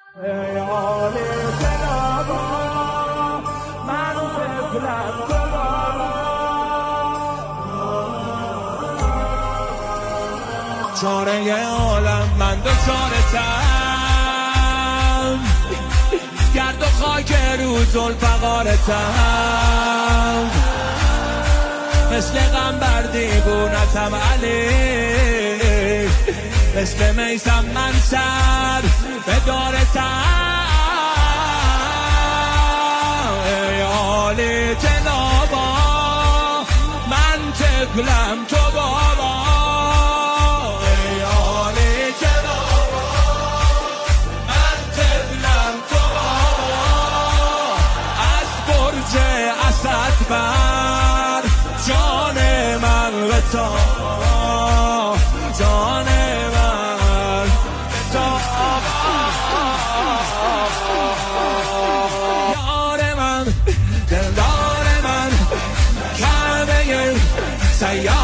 چاره عالم من دچارتم، گرد و خاک رو ذوالفقارتم، مثل غنبر دیوونتم علی، مثل میثم منصر به دارتم. ای عالی جنابا من تکلم تو بابا، ای عالی جنابا من تکلم تو بابا، از برج اسد بر جان من بتا، جان من بتا، یار من دلدار من کعبه سیار